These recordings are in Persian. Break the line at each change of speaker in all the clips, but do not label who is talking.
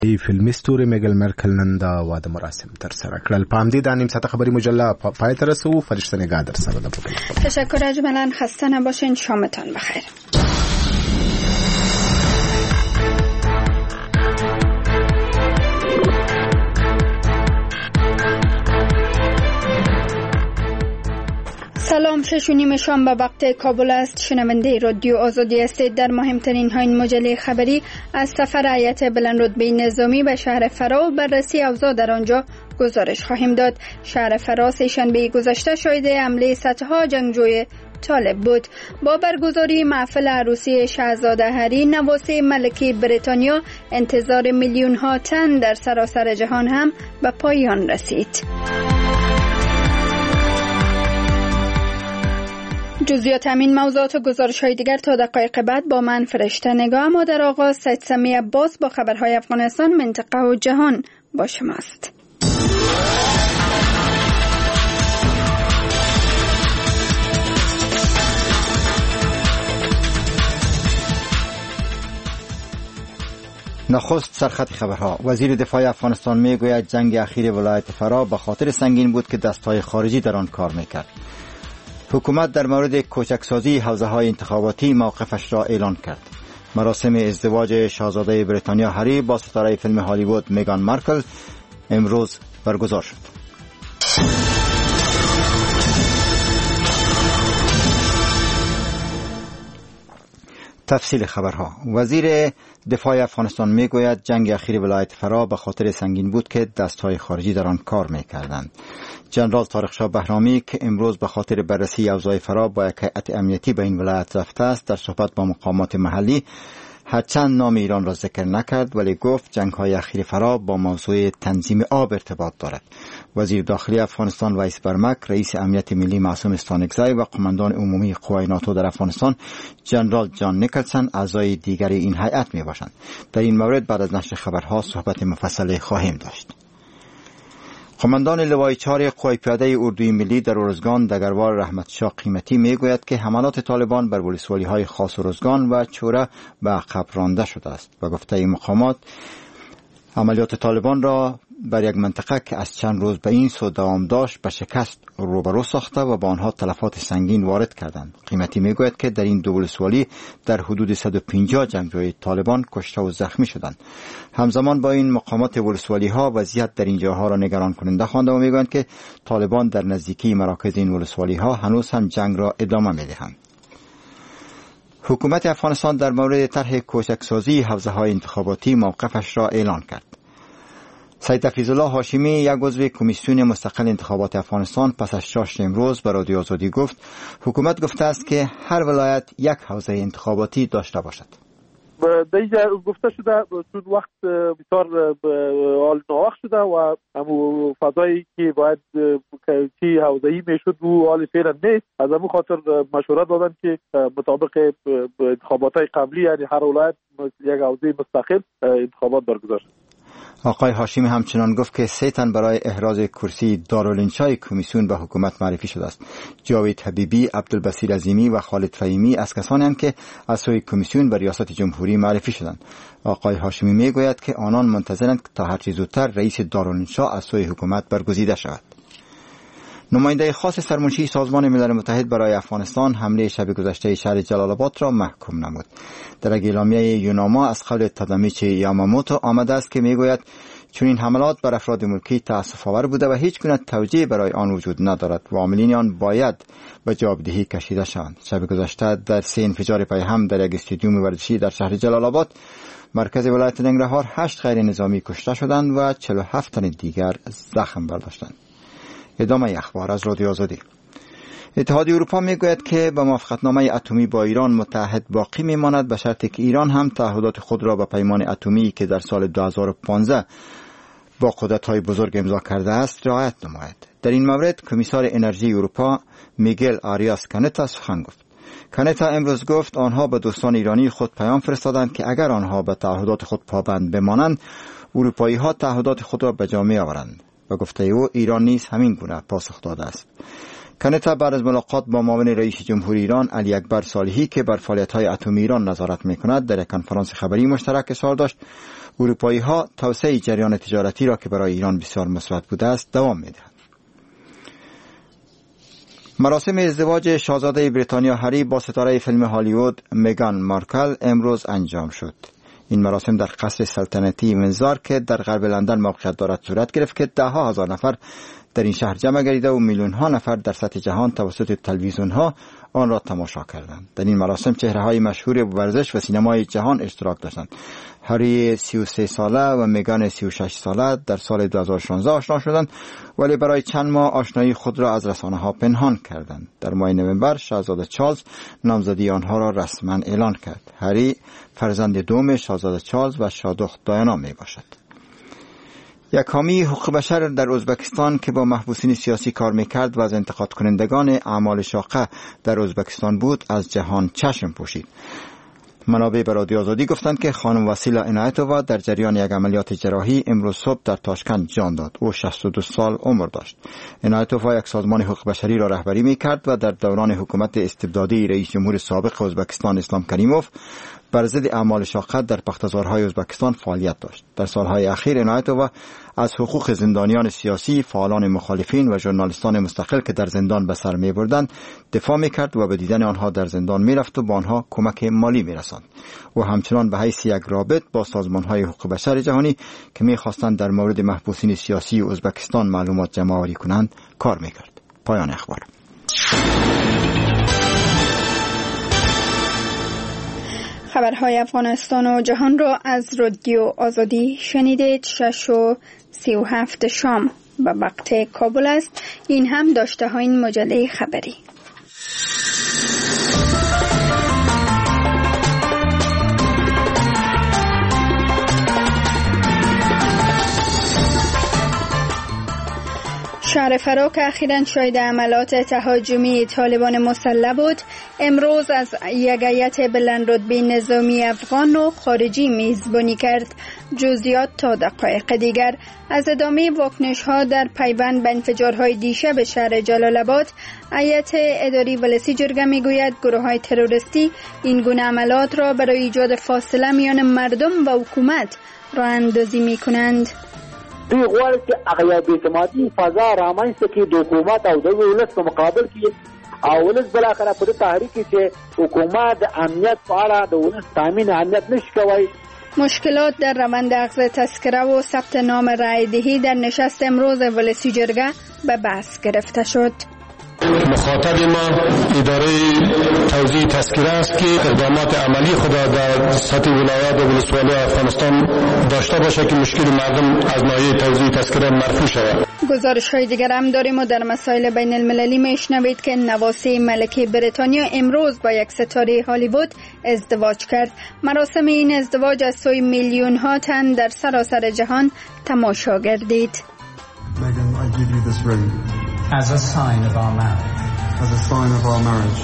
فیلمي ستوري میګل مرکل نن د واده مراسم ترسره کړل. په همدې د نیم ساعته خبری مجله پای ته رسو. فرشته نگاه در سره ده.
تشکر اجمالاً. خسته نباشین. شامتان بخیر. سلام، 6:30 شام به وقت کابل است. شنونده رادیو آزادی هستید. در مهمترین های این مجله خبری از سفر هیئت بلندرتبه نظامی به شهر فرا و بررسی اوضاع در آنجا گزارش خواهیم داد. شهر فرا سه‌شنبه گذشته شاهد حمله صدها جنگجوی طالب بود. با برگزاری محفل عروسی شاهزاده هری نواسه ملکه بریتانیا، انتظار میلیون ها تن در سراسر جهان هم به پایان رسید. جزئیات همین موضوعات و گزارش‌های دیگر تا دقایق بعد با من فرشته نگاه. اما در آغاز سید سمی عباس با خبرهای افغانستان، منطقه و جهان با شماست.
نخست سرخط خبرها. وزیر دفاع افغانستان میگوید جنگ اخیر ولایت فرا به خاطر سنگین بود که دستهای خارجی در آن کار میکرد. حکومت در مورد کوچکسازی حوزه‌های انتخاباتی موقفش را اعلان کرد. مراسم ازدواج شاهزاده بریتانیا هری با ستاره فیلم هالیوود میگان مارکل امروز برگزار شد. تفصیل خبرها. وزیر دفاع افغانستان میگوید جنگ اخیر ولایت فرا به خاطر سنگین بود که دستهای خارجی در آن کار میکردند. جنرال طارق شاه بهرامی که امروز به خاطر بررسی اوضاع فرا با یک هیئت امنیتی به این ولایت رفته است، در صحبت با مقامات محلی هرچند نام ایران را ذکر نکرد، ولی گفت جنگ‌های اخیر فرا با موضوع تنظیم آب ارتباط دارد. وزیر داخلی افغانستان ویس برمک، رئیس امنیت ملی معصوم استانکزی و قماندان عمومی قوای ناتو در افغانستان جنرال جان نیکلسن اعضای دیگری این هیئت میباشند. در این مورد بعد از نشر خبرها صحبت مفصل خواهیم داشت. قماندان لوای 4 قوای پیاده اردوی ملی در ارزگان دگروار رحمت شاه قیمتی میگوید که حملات طالبان بر ولسوالی‌های خاص ارزگان و چوره به عقب رانده شده است. و گفته مقامات عملیات طالبان را بر یک منطقه که از چند روز به این سو دوام داشت به شکست روبرو ساخته و با آنها تلفات سنگین وارد کردند. قیمتی میگوید که در این دو ولسوالی در حدود 150 جنگجوی طالبان کشته و زخمی شدند. همزمان با این مقامات ولسوالی ها وضعیت در این جاها را نگران کننده خوانده و میگویند که طالبان در نزدیکی مراکز این ولسوالی ها هنوز هم جنگ را ادامه میدهند. حکومت افغانستان در مورد طرح کوچکسازی حوزه‌های انتخاباتی موقفش را اعلان کرد. سید حفیظالله هاشمی، یک عضو کمیسیون مستقل انتخابات افغانستان، پس از شاش امروز به رادیو آزادی گفت حکومت گفته است که هر ولایت یک حوزه انتخاباتی داشته باشد.
در اینجا گفته شده چون وقت بسیار حال ناوقت شده و همون فضایی که باید چی حوزه‌ای میشد و حال فعلا نیست. از همون خاطر مشوره دادن که مطابق انتخابات‌های قبلی یعنی هر ولایت یک حوزه مستقل انتخابات برگزار شد.
آقای هاشمی همچنان گفت که 3 تن برای احراز کرسی دارالانشای کمیسیون به حکومت معرفی شده است. جاوید حبیبی، عبدالبصیر عظیمی و خالد فهیمی از کسانی هستند که از سوی کمیسیون به ریاست جمهوری معرفی شدند. آقای هاشمی میگوید که آنان منتظرند تا هر چه زودتر رئیس دارالانشا از سوی حکومت برگزیده شود. نماینده خاص سرمنشی سازمان ملل متحد برای افغانستان حمله شب گذشته شهر جلال آباد را محکوم نمود. در اعلامیه یوناما از قول تادامیچی یاماموتو آمده است که میگوید چون این حملات بر افراد ملکی تأسف آور بوده و هیچ گونه توجیه برای آن وجود ندارد و عاملین آن باید به جوابدهی کشیده شوند. شب گذشته در 3 انفجار پیهم در یک استادیوم ورزشی در شهر جلال آباد مرکز ولایت ننگرهار 8 غیر نظامی کشته شدند و 47 تن دیگر زخم برداشتند. ادامه اخبار از رادیو آزادی. اتحادیه اروپا میگوید که به موافقتنامه اتمی با ایران متحد باقی میماند به شرطی که ایران هم تعهدات خود را به پیمان اتمی که در سال 2015 با قدرت‌های بزرگ امضا کرده است رعایت نماید. در این مورد کمیسار انرژی اروپا میگل آریاس کانتا سخن گفت. کانتا امروز گفت آنها به دوستان ایرانی خود پیام فرستادند که اگر آنها به تعهدات خود پابند بمانند اروپایی‌ها تعهدات خود را به جا می‌آورند. و گفته او ایران نیز همین گونه پاسخ داده است. کانتا بعد از ملاقات با معاون رئیس جمهور ایران علی اکبر صالحی که بر فعالیت‌های اتمی ایران نظارت می‌کند در یک کنفرانس خبری مشترک اظهار داشت اروپایی‌ها توسعه جریان تجارتی را که برای ایران بسیار مثبت بوده است دوام می‌دهند. مراسم ازدواج شاهزاده بریتانیا هری با ستاره فیلم هالیوود مگان مارکل امروز انجام شد. این مراسم در قصر سلطنتی وینزور که در غرب لندن موقعیت دارد صورت گرفت که ده ها هزار نفر در این شهر جمع گردیده و میلیون ها نفر در سطح جهان توسط تلویزیون ها آن را تماشا کردند. در این مراسم چهره های مشهور ورزش و سینمای جهان اشتراک داشتند. هری 33 ساله و مگان 36 ساله در سال 2016 آشنا شدند، ولی برای چند ماه آشنایی خود را از رسانه ها پنهان کردند. در ماه نوامبر شاهزاده چارلز نامزدی آنها را رسما اعلان کرد. هری فرزند دوم شاهزاده چارلز و شاهدخت دایانا می باشد. یک حامی حقوق بشر در ازبکستان که با محبوسین سیاسی کار میکرد و از انتقاد کنندگان اعمال شاقه در ازبکستان بود از جهان چشم پوشید. منابع به رادیو آزادی گفتند که خانم وسیلا عنایتووا در جریان یک عملیات جراحی امروز صبح در تاشکند جان داد. او 62 سال عمر داشت. عنایتووا یک سازمان حقوق بشری را رهبری میکرد و در دوران حکومت استبدادی رئیس جمهور سابق ازبکستان اسلام کریموف بر ضد اعمال شاقه در پختزارهای ازبکستان فعالیت داشت. در سالهای اخیر عنایتووا از حقوق زندانیان سیاسی، فعالان مخالفین و ژورنالیستان مستقل که در زندان به سر می‌بردند دفاع می‌کرد و به دیدن آنها در زندان می‌رفت و به آنها کمک مالی می‌رساند. و همچنان به حیث یک رابط با سازمان‌های حقوق بشر جهانی که می‌خواستند در مورد محبوسین سیاسی ازبکستان معلومات جمع‌آوری کنند کار می‌کرد. پایان اخبار.
خبرهای افغانستان و جهان را از رادیو آزادی شنیدید. 6:37 شام به وقت کابل است. این هم داشته های این مجله خبری. شهر فرا که اخیراً شاهد عملات تهاجمی طالبان مسلح بود، امروز از یک هیئت بلند رتبه نظامی افغان و خارجی میزبانی کرد. جزئیات تا دقایق دیگر. از ادامه واکنش‌ها در پیوند به انفجارهای دیشب شهر جلال آباد، هیئت اداری ولسی جرگه میگوید گروه‌های تروریستی این گونه عملات را برای ایجاد فاصله میان مردم و حکومت راه اندازی می‌کنند.
دوی غواړي چې هغه بی‌اعتمادي فضا رامنځته کړي د حکومت او د ولس په مقابل کې، او ولس بالاخره په تحریک چې حکومت د امنیت په اړه د ولس تامین امنیت نشي کوي.
مشکلات در روند اخذ تذکره و ثبت نام رای دهی در نشست امروز ولسی جرگه به بحث گرفته شد.
مخاطب ما اداره توزیع تذکره است که اقدامات عملی خود در سطح ولایات و ولسوالی افغانستان داشته باشه که مشکل مردم از ناحیه توزیع تذکره مرفوع شود.
گزارش‌های دیگر هم داریم و در مسائل بین المللی میشنوید که نواسه ملکه بریتانیا امروز با یک ستاره هالیوود ازدواج کرد. مراسم این ازدواج از سوی میلیون ها تن در سراسر جهان تماشا گردید.
As a sign of our marriage. As a sign of our marriage.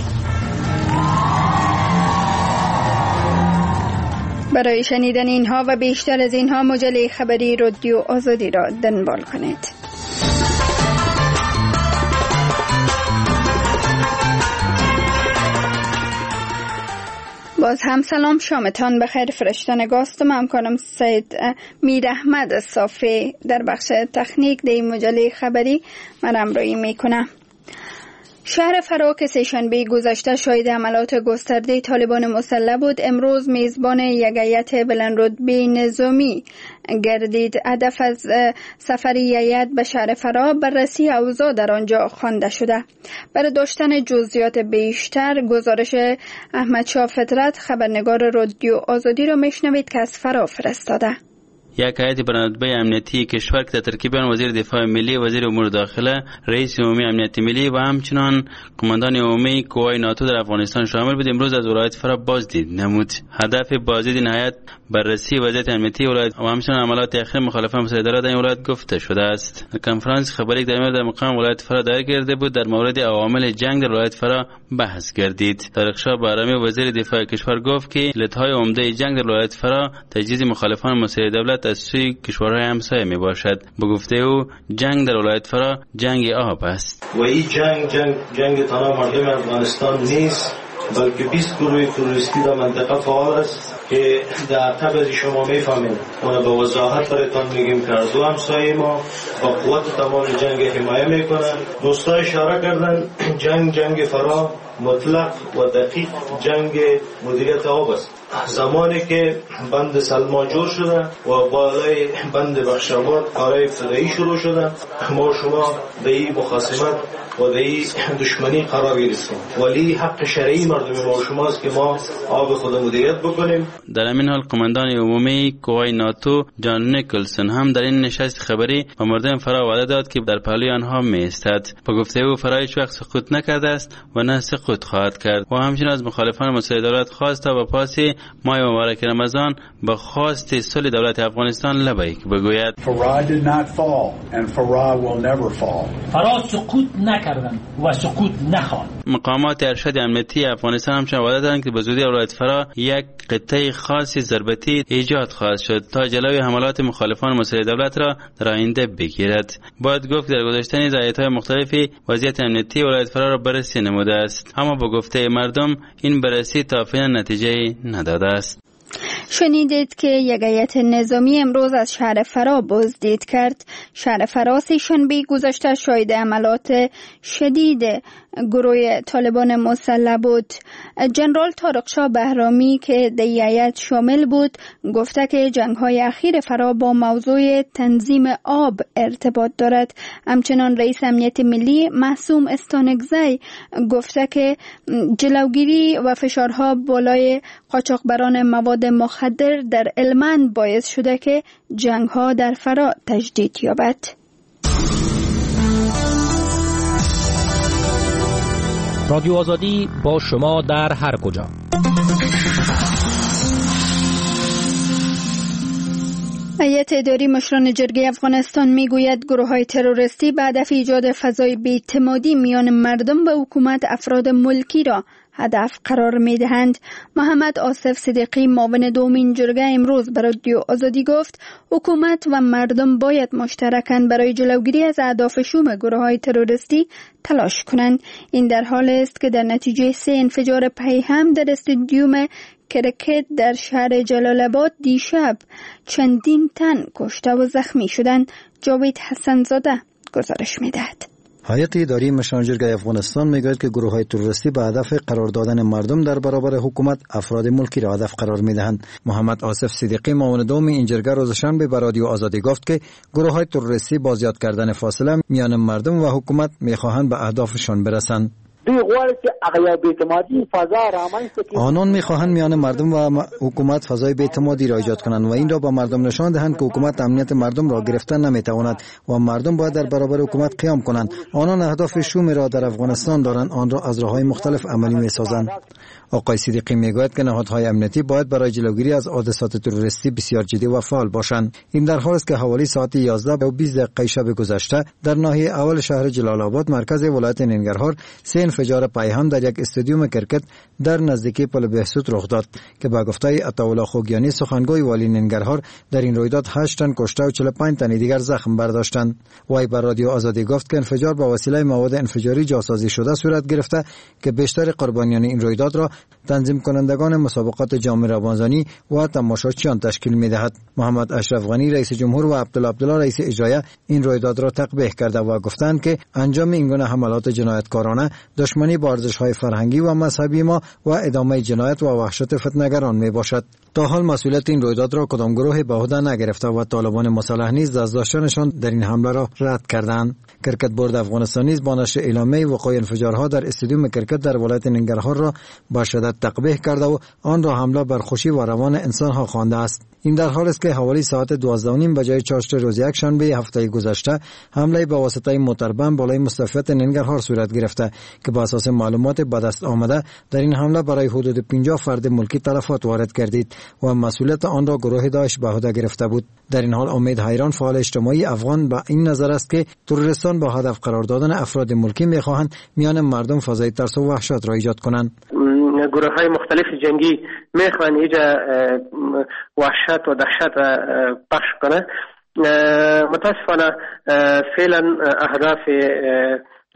برای شنیدن اینها و بیشتر از اینها مجله خبری رادیو آزادی را دنبال کنید. باز هم سلام، شامتان بخیر. فرشتن گاستم همکارم سید میر احمد صافی در بخش تکنیک در مجله خبری من همراهی میکنم. شهر فرا که سه‌شنبه گذشته شاهد عملات گسترده طالبان مسلح بود، امروز میزبان یک هیئت بلند رتبه نظامی گردید. هدف از سفر هیئت به شهر فرا بررسی اوضاع در آنجا خوانده شده. برای داشتن جزئیات بیشتر گزارش احمد شاه فطرت خبرنگار رادیو آزادی را میشنوید که از فرا فرستاده.
یک هیئت بلند رتبه امنیتی کشور که در ترکیب وزیر دفاع ملی، وزیر امور داخله، رئیس عمومی امنیت ملی و همچنان قماندان عمومی قوای ناتو در افغانستان شامل بود، امروز از ولایت فرا بازدید نمود. هدف بازدید این هیئت بررسی وضعیت امنیتی ولایت و همچنان عملات اخیر مخالفان مسلح در این ولایت گفته شده است. کنفرانس خبری که در مقام ولایت فرا دایر کرده بود در مورد عوامل جنگ در ولایت فرا بحث گردید. طارق‌شاه بهرامی وزیر دفاع کشور گفت که علتهای عمده جنگ در ولایت فرا تجهیز مخالفان مسلح دولت از سوی کشورهای همسایه می باشد. به گفته او جنگ در ولایت فرا جنگ آب است
و این جنگ تنها مردم افغانستان نیست، بلکه 20 گروه تروریستی در منطقه فعال است که در قبل شما میفهمید اون به وضاحت براتون میگیم که دو همسایه ما با قوت تمام جنگ حمایه میکنن. دوستا اشاره کردن جنگ فرا مطلق و دقیق جنگ مدیریت آب است. زمانی که بند سلما جور شده و بالای بند بخشاباد کارهای ابتدایی شروع شده، ما شما به این مخاصمت و به این دشمنی قرار گرفتیم، ولی حق شرعی مردم ما شماست که ما آب خود مدیریت بکنیم.
در این حال قماندان عمومی قوای ناتو جان نیکلسون هم در این نشست خبری با مردم فرا وعده داد که در پهلوی آنها می‌ایستد. با گفته او فرا هیچ وقت سقوط نکرده است و نه سقوط خواهد کرد و همچنین از مخالفان مسئله دولت خواست تا با پاس ماه مبارک رمضان با خواست صلح دولت افغانستان لبیک بگوید.
فرا سقوط نکردند و سقوط نخواهند.
مقامات ارشد امنیتی افغانستان همچنین وعده دادند که به زودی ولایت فرا یک قطعه خاصی ضربتی ایجاد خواهد شد تا جلوی حملات مخالفان مسئله دولت را در آینده بگیرد. باید گفت در گذشته نیز ایت‌های مختلفی وضعیت امنیتی ولایت فرا را بررسی نموده است، اما با گفته مردم این بررسی تا فعلا نتیجه نداده است.
شنیدید که یک هیئت نظامی امروز از شهر فرا بازدید کرد. شهر فرا سه‌شنبه گذشته شاهد حملات شدید گروه طالبان مسلح بود. جنرال طارق شاه بهرامی که در هیئت شامل بود گفته که جنگ‌های اخیر فرا با موضوع تنظیم آب ارتباط دارد. همچنان رئیس امنیت ملی معصوم استانکزی گفته که جلوگیری و فشارها بالای قاچاقبران مواد مخدر در هلمند باعث شده که جنگ‌ها در فرا تجدید یابد.
رادیو آزادی با شما در هر کجا.
هیئت اداری مشران جرگه افغانستان میگوید گروه‌های تروریستی به هدف ایجاد فضای بی‌اعتمادی میان مردم و حکومت افراد ملکی را هدف قرار می‌دهند. محمد آصف صدیقی معاون دومین جرگه امروز به رادیو آزادی گفت حکومت و مردم باید مشترکاً برای جلوگیری از اهداف شوم گروه‌های تروریستی تلاش کنند. این در حالی است که در نتیجه 3 انفجار پیهم در استادیوم کرکت در شهر جلال آباد دیشب چندین تن کشته و زخمی شدند. جاوید حسن زاده گزارش می‌دهد.
هیئت اداری مشران جرگه افغانستان میگوید که گروه‌های تروریستی به هدف قرار دادن مردم در برابر حکومت افراد ملکی را هدف قرار میدهند. محمد آصف صدیقی معاون دوم این جرگه روز شنبه به رادیو آزادی گفت که گروه‌های تروریستی با زیاد کردن فاصله میان مردم و حکومت میخواهند به اهدافشان برسند. آنان میخواهند میان مردم و حکومت فضای بی‌اعتمادی را ایجاد کنند و این را به مردم نشان دهند که حکومت امنیت مردم را گرفتن نمیتواند و مردم باید در برابر حکومت قیام کنند. آنان اهداف شومی را در افغانستان دارند، آن را از راه‌های مختلف عملی میسازند. آقای صدیقی میگوید که نهادهای امنیتی باید برای جلوگیری از حادثات تروریستی بسیار جدی و فعال باشند. این در حالی است که حوالی ساعت 11:20 شب گذشته در ناحیه اول شهر جلال آباد مرکز ولایت ننگرهار 3 انفجار پیهم در یک استادیوم کرکت در نزدیکی پل بهسود رخ داد که با گفته عطاالله خوگیانی سخنگوی والی ننگرهار در این رویداد 8 تن کشته و 45 تن دیگر زخم برداشتند. وی بر رادیو آزادی گفت که انفجار با وسیله مواد انفجاری جاسازی شده صورت گرفته که بیشتر قربانیان این رویداد را تنظیم کنندگان مسابقات جام روانزنی و تماشاچیان تشکیل می‌دهد. محمد اشرف غنی رئیس جمهور و عبدالله رئیس اجرایی این رویداد را تقبیح کرده و گفتند که انجام این گونه حملات جنایتکارانه دشمنی با ارزش‌های فرهنگی و مذهبی ما و ادامه جنایت و وحشت فتنه‌گران میباشد. تا حال مسئولیت این رویداد را کدام گروهی به عهده نگرفته و طالبان مسلح نیز دست‌داشتنشان در این حمله را رد کردند. کرکت بورد افغانستان نیز با نشر اعلامیه وقوع انفجارها در استادیوم کرکت در ولایت ننگرهار را با شدت تقبیح کرده و آن را حمله بر خوشی و روان انسان‌ها خوانده است. این در حالی است که حوالی ساعت 12:30 بجای چهارشنبه روز یک شنبه هفته گذشته حمله به واسطه موتربم بالای مستوفیت ننگرهار صورت گرفته که بر اساس معلومات به دست آمده در این حمله برای حدود 50 فرد ملکی تلفات وارد گردید و مسئولیت آن را گروه داعش به عهده گرفته بود. در این حال امید حیران فعال اجتماعی افغان به این نظر است که تروریستان با هدف قرار دادن افراد ملکی می‌خواهند میان مردم فضای ترس و وحشت را ایجاد کنند.
گروه‌های مختلف جنگی میخوان اینجا وحشت و دهشت پخش کنه. متاسفانه فعلا اهداف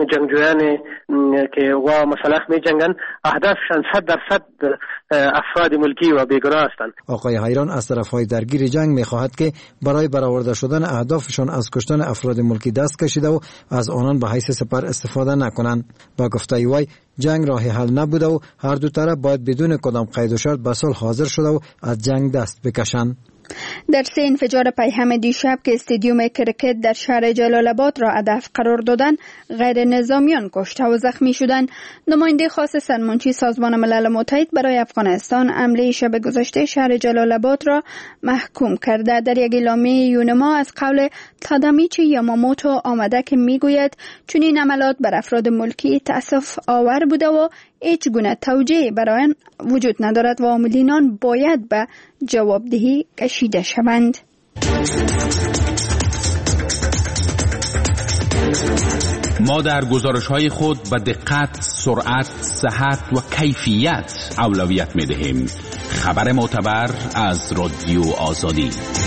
جنگجویان که و مسلح می جنگن اهدافشان 100% افراد ملکی و بیگناه هستند.
آقای حیران از طرفهای درگیر جنگ می‌خواهد که برای برآورده شدن اهدافشان از کشتن افراد ملکی دست کشیده و از آنان به حیث سپر استفاده نکنند. با گفته وی جنگ راه حل نبوده و هر دو طرف باید بدون کدام قید و شرط به صلح حاضر شده و از جنگ دست بکشند.
در 3 انفجار پیهم دیشب که استادیوم کرکت در شهر جلال آباد را هدف قرار دادند، غیر نظامیان کشته و زخمی شدند. نماینده خاص سرمنشی سازمان ملل متحد برای افغانستان حمله شب گذشته شهر جلال آباد را محکوم کرده. در یک اعلامیه یونما از قول تادامیچی یاماموتو آمده که میگوید چنین عملات بر افراد ملکی تأسف آور بوده و هیچ گونه توجیه برای آن وجود ندارد و عاملین آن باید به جوابدهی کشیده شوند.
ما در گزارش‌های خود به دقت، سرعت، صحت و کیفیت اولویت می‌دهیم. خبر معتبر از رادیو آزادی.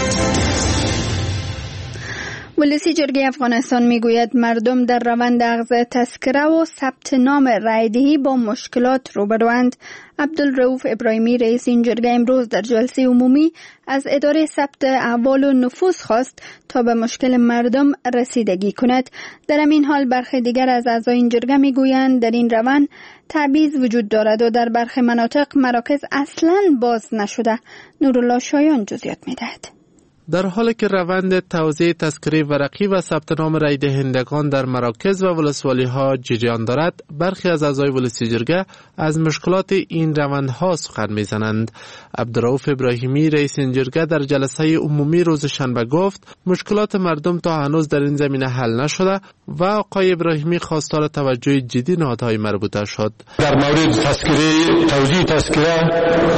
ولسی جرگه افغانستان میگوید مردم در روند اخذ تذکره و ثبت نام رایدهی با مشکلات روبروند. عبدالرؤوف ابراهیمی رئیس این جرگه امروز در جلسه عمومی از اداره ثبت احوال و نفوس خواست تا به مشکل مردم رسیدگی کند. در همین حال برخی دیگر از اعضای این جرگه میگویند در این روند تبعیض وجود دارد و در برخی مناطق مراکز اصلاً باز نشده. نورالله شایان جزئیات میدهد.
در حالی که روند توزیع تذکره ورقی و ثبت نام رای دهندگان در مراکز و ولسوالی‌ها جریان دارد، برخی از اعضای ولسی جرگه از مشکلات این روندها سخن می‌زنند. عبدالرؤوف ابراهیمی رئیس این جرگه در جلسه عمومی روز شنبه گفت مشکلات مردم تا هنوز در این زمینه حل نشده و آقای ابراهیمی خواستار توجه جدی نهادهای مربوطه شد.
در مورد تذکره، توزیع تذکره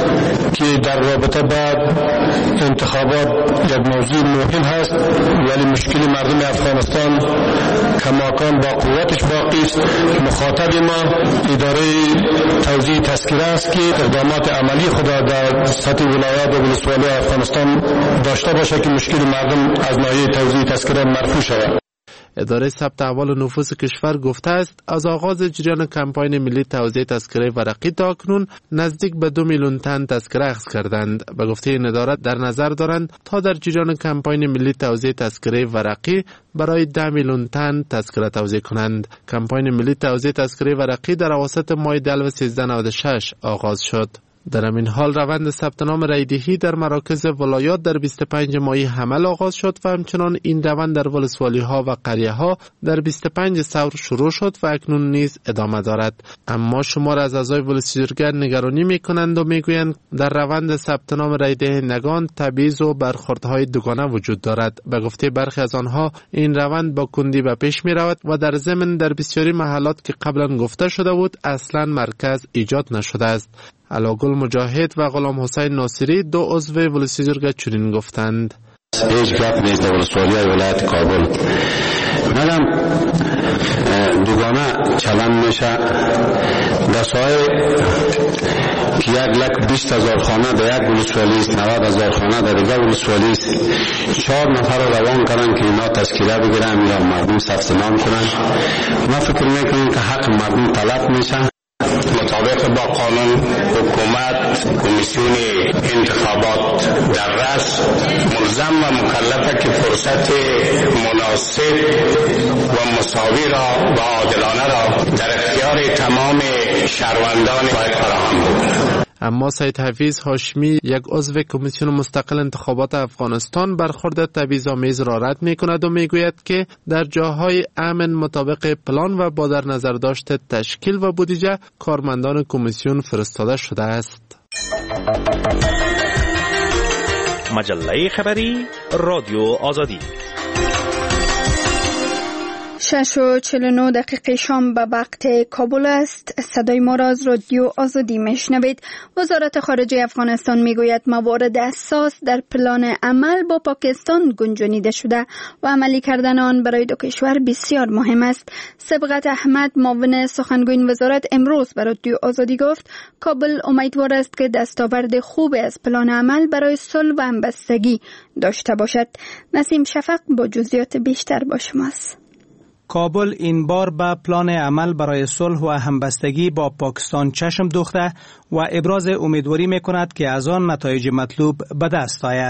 که در رابطه با انتخابات یک موضوع مهم هست، ولی مشکل مردم افغانستان کماکان با قوتش باقی است. مخاطب ما اداره توزیع تذکره است که اقدامات عملی خود در سطح ولایات و ولسوالی افغانستان داشته باشه که مشکل مردم از ناحیه توزیع تذکره مرفوع شود.
اداره ثبت احوال و نفوس کشور گفته است از آغاز جریان کمپاین ملی توزیع تذکره ورقی تا اکنون نزدیک به 2 میلیون تن تذکره اخذ کردند. به گفته این اداره در نظر دارند تا در جریان کمپاین ملی توزیع تذکره ورقی برای 10 میلیون تن تذکره توزیع کنند. کمپاین ملی توزیع تذکره ورقی در اواسط ماه دی 1396 آغاز شد. در همین حال روند ثبت نام رایدهی در مراکز ولایات در 25 مای حمل آغاز شد و همچنان این روند در ولسوالی‌ها و قریه‌ها در 25 ثور شروع شد و اکنون نیز ادامه دارد. اما شمار از اعضای ولسی جرگه نگرانی می‌کنند و می‌گویند در روند ثبت نام رایدهندگان تبعیض و برخوردهای دوگانه وجود دارد. به گفته برخی از آنها این روند با کندی به پیش می‌رود و در ضمن در بسیاری محلات که قبلا گفته شده بود اصلاً مرکز ایجاد نشده است. علاگل مجاهد و غلام حسین ناصری دو عضو ولسی جرگه چنین گفتند.
هیچ گپ نیست در ولسوالی ولایت کابل مگم دوگانه چلن میشه. در سایه که 120,000 خانه در یک ولسوالی است، 90,000 خانه در دیگر ولسوالی است. 4 نفر رو روان کردن که اینا تذکره بگیرن یا مردم ثبت نام کنن. ما فکر میکنیم که حق مردم طلب میشه.
مطابق با قانون حکومت کمیسیون انتخابات در رأس ملزم و مکلفه که فرصت مناسب و مساوی را و عادلانه را در اختیار تمام شهروندان باید فراهم بود.
اما سید حفیظ هاشمی یک عضو کمیسیون مستقل انتخابات افغانستان برخورد تبعیض‌آمیز را رد می‌کند و می‌گوید که در جاهای امن مطابق پلان و با در نظر داشت تشکیل و بودجه کارمندان کمیسیون فرستاده شده است.
مجله خبری رادیو آزادی
6:49 شام به وقت کابل است. صدای ما را از رادیو آزادی میشنوید. وزارت خارجه افغانستان میگوید موارد اساس در پلان عمل با پاکستان گنجانیده شده و عملی کردن آن برای دو کشور بسیار مهم است. سبقت احمد معاون سخنگوی وزارت امروز به رادیو آزادی گفت کابل امیدوار است که دستاورد خوبی از پلان عمل برای صلح و همبستگی داشته باشد. نسیم شفق با جزئیات بیشتر با شماست.
کابل این بار به پلان عمل برای صلح و همبستگی با پاکستان چشم دوخته و ابراز امیدواری می‌کند که از آن نتایج مطلوب به دست آید.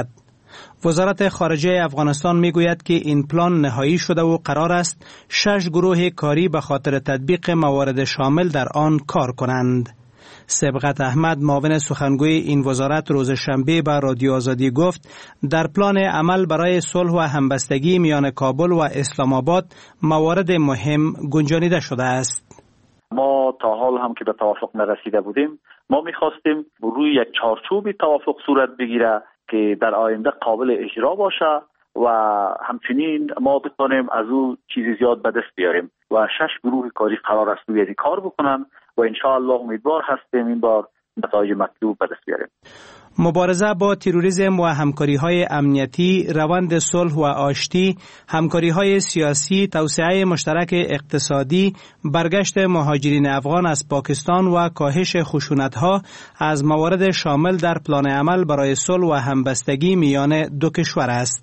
وزارت خارجه افغانستان میگوید که این پلان نهایی شده و قرار است 6 گروه کاری به خاطر تطبیق موارد شامل در آن کار کنند. سبقت احمد معاون سخنگوی این وزارت روز شنبه به رادیو آزادی گفت در پلان عمل برای صلح و همبستگی میان کابل و اسلام آباد موارد مهم گنجانیده شده است.
ما تا حال هم که به توافق نرسیده بودیم، ما می‌خواستیم روی یک چارچوبی توافق صورت بگیره که در آینده قابل اجرا باشه و همچنین ما بتونیم از او چیزی زیاد به دست بیاریم و 6 گروه کاری قرار است روی کار بکنن و انشاءالله امیدوار هستیم این بار نتایج مطلوب به دست بیاریم.
مبارزه با تروریسم و همکاری‌های امنیتی، روند صلح و آشتی، همکاری‌های سیاسی، توسعه مشترک اقتصادی، برگشت مهاجرین افغان از پاکستان و کاهش خشونت‌ها از موارد شامل در پلان عمل برای صلح و همبستگی میان دو کشور است.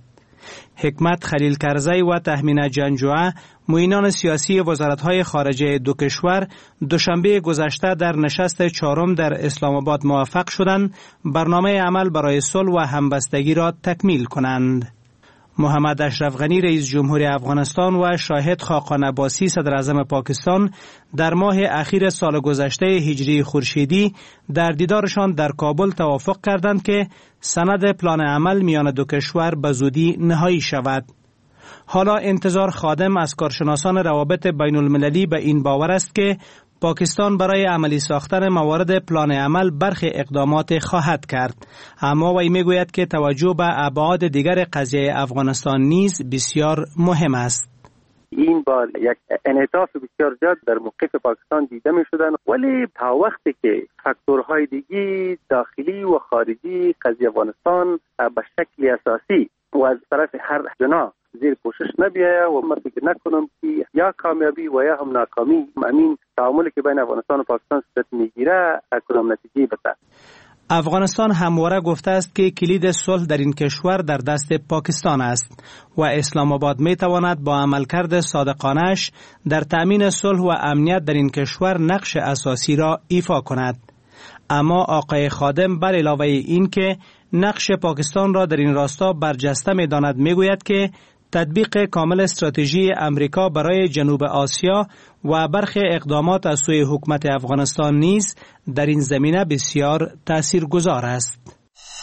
حکمت خلیل کرزی و تهمینه جنجوعه معینان سیاسی وزارت‌های خارجه دو کشور دوشنبه گذشته در نشست 4 در اسلام آباد موفق شدند برنامه عمل برای صلح و همبستگی را تکمیل کنند. محمد اشرف غنی رئیس جمهور افغانستان و شاهد خاقان عباسی صدر اعظم پاکستان در ماه اخیر سال گذشته هجری خورشیدی در دیدارشان در کابل توافق کردند که سند پلان عمل میان دو کشور به زودی نهایی شود. حالا انتظار خادم از کارشناسان روابط بین المللی به این باور است که پاکستان برای عملی ساختن موارد پلان عمل برخی اقدامات خواهد کرد، اما وی میگوید که توجه به ابعاد دیگر قضیه افغانستان نیز بسیار مهم است.
این بار یک انعطاف بسیار زیاد در موقف پاکستان دیده می شدن، ولی تا وقتی که فاکتورهای دیگی داخلی و خارجی قضیه افغانستان به شکل اساسی و از طرف هر جناح زیر پوشش نبیاید و من فکر نکنم که یا کامیابی و یا هم ناکامی همین تعاملی که بین افغانستان و پاکستان صورت میگیره کدام نتیجه بده.
افغانستان همواره گفته است که کلید صلح در این کشور در دست پاکستان است و اسلام آباد می تواند با عملکرد صادقانه‌اش در تأمین صلح و امنیت در این کشور نقش اساسی را ایفا کند. اما آقای خادم بر علاوه این که نقش پاکستان را در این راستا برجسته می داند می گوید که تطبیق کامل استراتژی امریکا برای جنوب آسیا و برخی اقدامات از سوی حکومت افغانستان نیز در این زمینه بسیار تاثیرگذار است.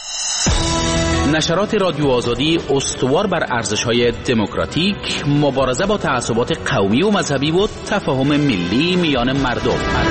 نشرات رادیو آزادی استوار بر ارزش‌های دموکراتیک، مبارزه با تعصبات قومی و مذهبی و تفاهم ملی میان مردم.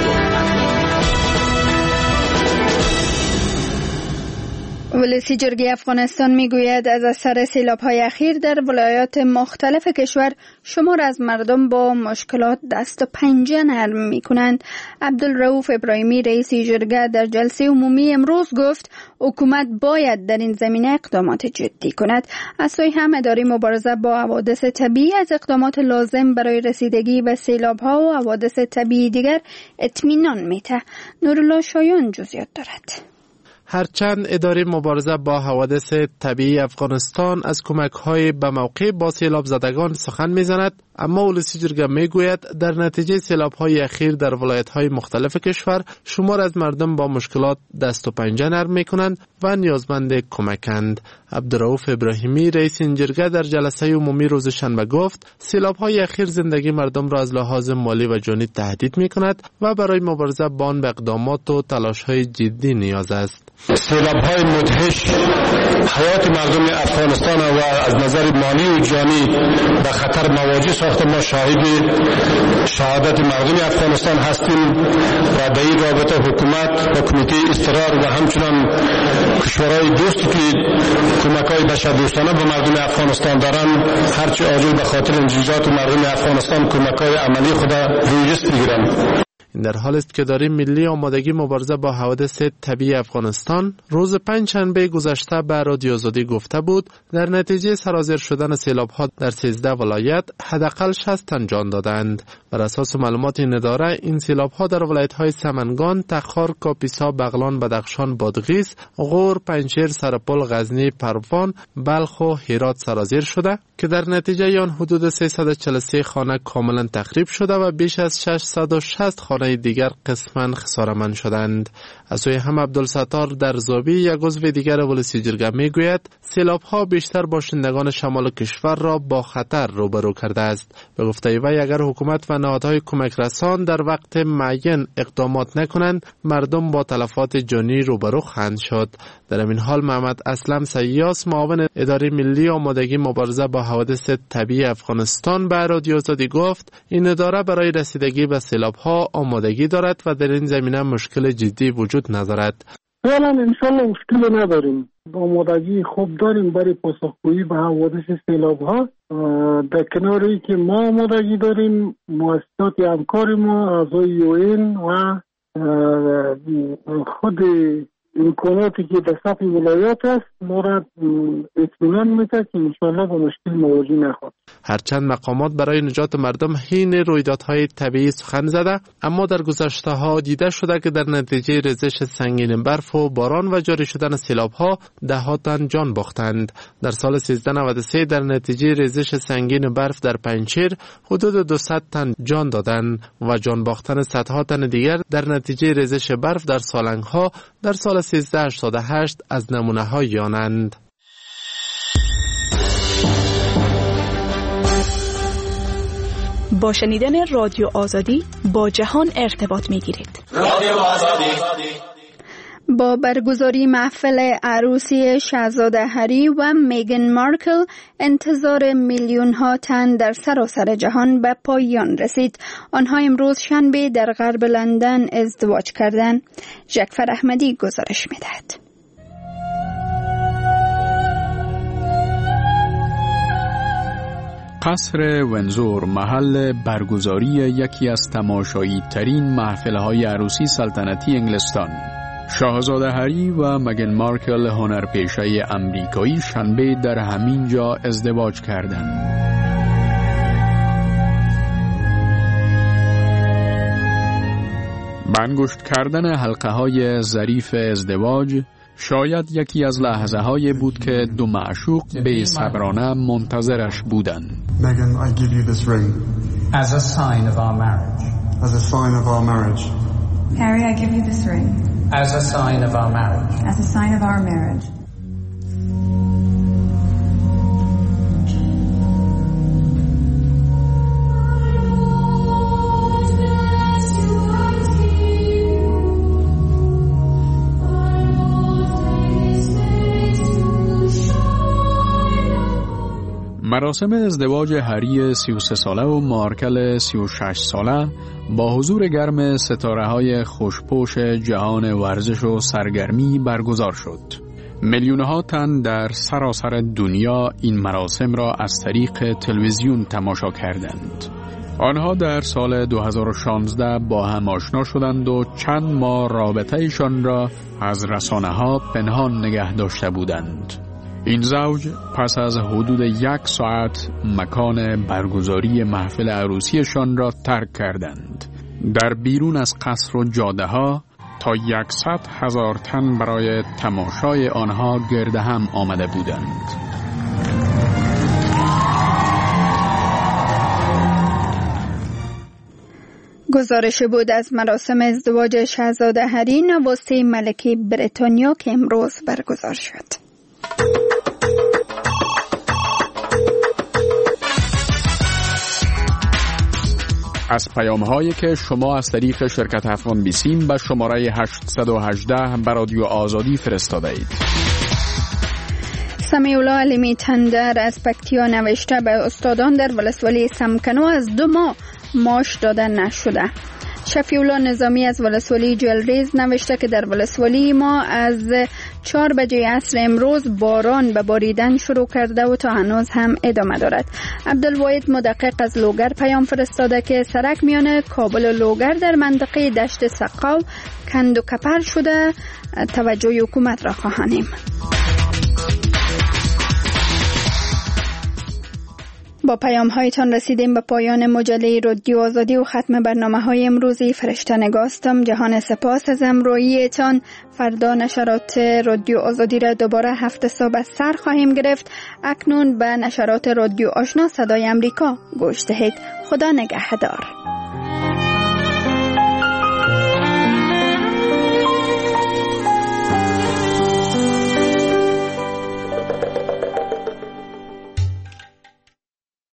ولسی جرگه افغانستان میگوید از اثر سیلاب‌های اخیر در ولایات مختلف کشور شمار از مردم با مشکلات دست و پنجه نرم میکنند. عبدالرؤوف ابراهیمی رئیس جرگه در جلسه عمومی امروز گفت حکومت باید در این زمینه اقدامات جدی کند. از سوی هم اداره مبارزه با حوادث طبیعی از اقدامات لازم برای رسیدگی به سیلاب‌ها و حوادث طبیعی دیگر اطمینان میده. نورالله شایان جزئیات دارد.
هرچند اداره مبارزه با حوادث طبیعی افغانستان از کمک‌های به موقع با سیلاب زدگان سخن می‌زند، اما ولسی جرگه می‌گوید در نتیجه سیلاب‌های اخیر در ولایت‌های مختلف کشور شمار از مردم با مشکلات دست و پنجه نرم می‌کنند و نیازمند کمکند. عبدالرؤوف ابراهیمی رئیس این جرگه در جلسه عمومی روز شنبه گفت سیلاب‌های اخیر زندگی مردم را از لحاظ مالی و جانی تهدید می‌کند و برای مبارزه با آن به اقدامات و تلاش‌های جدی نیاز است.
سیلاب‌های مدهش حیات مردم افغانستان و از نظر مالی و جانی به خطر مواجه ساخته. ما شاهد شهادت مردم افغانستان هستیم و در این رابطه حکومت و کمیته اضطرار و همچنان کشورهای دوستی که کمک‌های بشردوستانه به مردم افغانستان دارند هرچی عاجل به خاطر نجات مردم افغانستان کمک‌های عملی خود روی دست می‌گیرند.
این در حالی است که اداره ملی آمادگی مبارزه با حوادث طبیعی افغانستان روز پنجشنبه گذشته به رادیو آزادی گفته بود در نتیجه سرازیر شدن سیلاب‌ها در 13 ولایت حداقل 60 تن جان دادند. بر اساس معلومات این اداره این سیلاب‌ها در ولایت‌های سمنگان، تخار، کاپیسا، بغلان، بدخشان، بادغیس، غور، پنجشیر، سرپل، غزنی، پروان، بلخ و هرات سرازیر شده که در نتیجه آن حدود 343 خانه کاملا تخریب شده و بیش از 660 خانه دیگر قسماً خساره‌مند شدند. از سوی هم عبدالستار در زابی یک عضو دیگر ولسی جرگه میگوید سیلاب‌ها بیشتر باشندگان شمال کشور را با خطر روبرو کرده است. به گفته وی اگر حکومت و نهادهای کمک رسان در وقت معین اقدامات نکنند مردم با تلفات جانی روبرو خواهند شد. در این حال محمد اسلم سیاس معاون اداره ملی آمادگی مبارزه با حوادث طبیعی افغانستان به رادیو آزادی گفت این اداره برای رسیدگی به سیلاب‌ها آمادگی دارد و در این زمینه مشکل جدی وجود ندارد.
فعلا انشالله مشکلی نداریم. آمادگی خوب داریم برای پاسخگویی به حوادث سیلاب‌ها. در کنار این که ما آمادگی داریم، مؤسسات همکار ما اعضای UN و خود امکاناتی که در سطح ولایات است ما را اطمینان میده که انشاءالله با مشکل مواجه نخواهد.
هرچند مقامات برای نجات مردم حین رویدادهای طبیعی سخن زده، اما در گذشته ها دیده شده که در نتیجه ریزش سنگین برف و باران و جاری شدن سیلاب‌ها ده‌ها تن جان باختند. در سال 1393 در نتیجه ریزش سنگین برف در پنجشیر حدود 200 تن جان دادند و جان باختن صدها تن دیگر در نتیجه ریزش برف در سالنگ‌ها در سال 1388 از نمونه‌های آنند.
با شنیدن رادیو آزادی با جهان ارتباط می‌گیرید.
رادیو آزادی. با برگزاری محفل عروسی شاهزاده هری و میگن مارکل انتظار میلیون ها تن در سراسر جهان به پایان رسید. آنها امروز شنبه در غرب لندن ازدواج کردند. جعفر احمدی گزارش می‌دهد.
قصر ونزور محل برگزاری یکی از تماشایی ترین محفل‌های عروسی سلطنتی انگلستان. شاهزاده هری و مگن مارکل هنرپیشه امریکایی شنبه در همین جا ازدواج کردند. انگشت کردن حلقه های ظریف ازدواج شاید یکی از لحظه هایی بود که دو معشوق به صبرانه منتظرش بودند.
Megan, I give you this ring.
As a sign of our marriage.
As a sign of our marriage.
Harry, I give you this ring.
As a sign of our marriage.
As a sign of our marriage.
مراسم ازدواج هری 33 ساله و مارکل 36 ساله با حضور گرم ستاره‌های خوشپوش جهان ورزش و سرگرمی برگزار شد. میلیون‌ها تن در سراسر دنیا این مراسم را از طریق تلویزیون تماشا کردند. آنها در سال 2016 با هم آشنا شدند و چند ماه رابطه‌شان را از رسانه‌ها پنهان نگه داشته بودند. این زوج پس از حدود 1 ساعت مکان برگزاری محفل عروسیشان را ترک کردند. در بیرون از قصر و جاده ها تا 100,000 تن برای تماشای آنها گرد هم آمده بودند.
گزارش بود از مراسم ازدواج شاهزاده هری نواسه ملکه بریتانیا که امروز برگزار شد.
از پیام‌هایی که شما از طریق شرکت افغان بیسیم به شماره 818 به رادیو آزادی فرستاده اید.
سمیع الله علیمی تندر از پکتیا نوشته به استادان در ولسوالی سمکنو از 2 ماه معاش داده نشده. شفیع الله نظامی از ولسوالی جلریز نوشته که در ولسوالی ما از 4 بجه عصر امروز باران به باریدن شروع کرده و تا هنوز هم ادامه دارد. عبدالواحد مدقق از لوگر پیام فرستاده که سرک میان کابل و لوگر در منطقه دشت سقاو کند و کپر شده، توجه حکومت را خواهانیم. با پیام هایتان رسیدیم به پایان مجله رادیو آزادی و ختم برنامه های امروزی. فرشته نگاستم. جهان سپاس از همراهیتان. فردا نشرات رادیو آزادی را دوباره 7 صبح سر خواهیم گرفت. اکنون به نشرات رادیو آشنا صدای امریکا گوش دهید. خدا نگهدار.